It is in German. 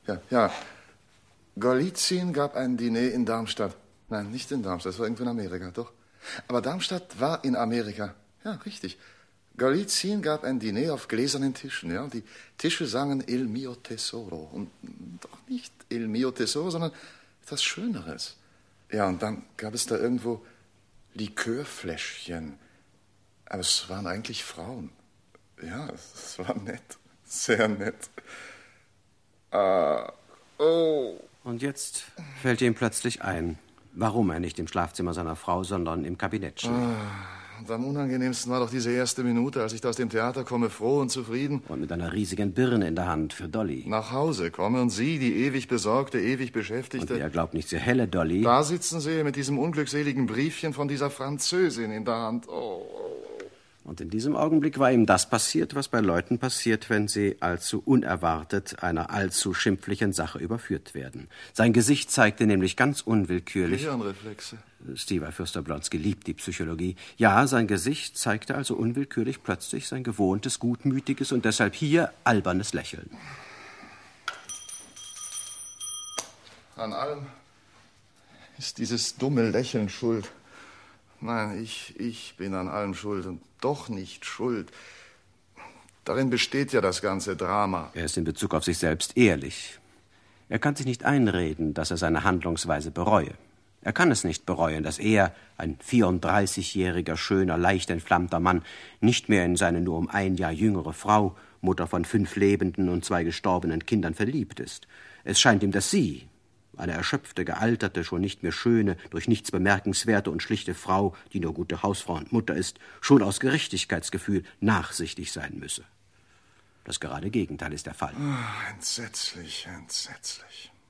Ja. Golizyn gab ein Diner in Darmstadt. Nein, nicht in Darmstadt, das war irgendwo in Amerika, doch. Aber Darmstadt war in Amerika. Ja, richtig. Golizyn gab ein Diner auf gläsernen Tischen, ja. Die Tische sangen Il mio tesoro. Und doch nicht Il mio tesoro, sondern etwas Schöneres. Ja, und dann gab es da irgendwo Likörfläschchen. Aber es waren eigentlich Frauen. Ja, es war nett. Sehr nett. Und jetzt fällt ihm plötzlich ein, warum er nicht im Schlafzimmer seiner Frau, sondern im Kabinett schlief. Und am unangenehmsten war doch diese erste Minute, als ich da aus dem Theater komme, froh und zufrieden. Und mit einer riesigen Birne in der Hand für Dolly. Nach Hause komme und Sie, die ewig Besorgte, ewig Beschäftigte. Und wer glaubt nicht, sehr helle Dolly. Da sitzen Sie mit diesem unglückseligen Briefchen von dieser Französin in der Hand. Und in diesem Augenblick war ihm das passiert, was bei Leuten passiert, wenn sie allzu unerwartet einer allzu schimpflichen Sache überführt werden. Sein Gesicht zeigte nämlich ganz unwillkürlich... Gehirnreflexe. Steve Fürster-Blonsky liebt die Psychologie. Ja, sein Gesicht zeigte also unwillkürlich plötzlich sein gewohntes, gutmütiges und deshalb hier albernes Lächeln. An allem ist dieses dumme Lächeln schuld. Nein, ich bin an allem schuld und doch nicht schuld. Darin besteht ja das ganze Drama. Er ist in Bezug auf sich selbst ehrlich. Er kann sich nicht einreden, dass er seine Handlungsweise bereue. Er kann es nicht bereuen, dass er, ein 34-jähriger, schöner, leicht entflammter Mann, nicht mehr in seine nur um ein Jahr jüngere Frau, Mutter von 5 lebenden und 2 gestorbenen Kindern, verliebt ist. Es scheint ihm, dass sie, eine erschöpfte, gealterte, schon nicht mehr schöne, durch nichts bemerkenswerte und schlichte Frau, die nur gute Hausfrau und Mutter ist, schon aus Gerechtigkeitsgefühl nachsichtig sein müsse. Das gerade Gegenteil ist der Fall. Entsetzlich, entsetzlich.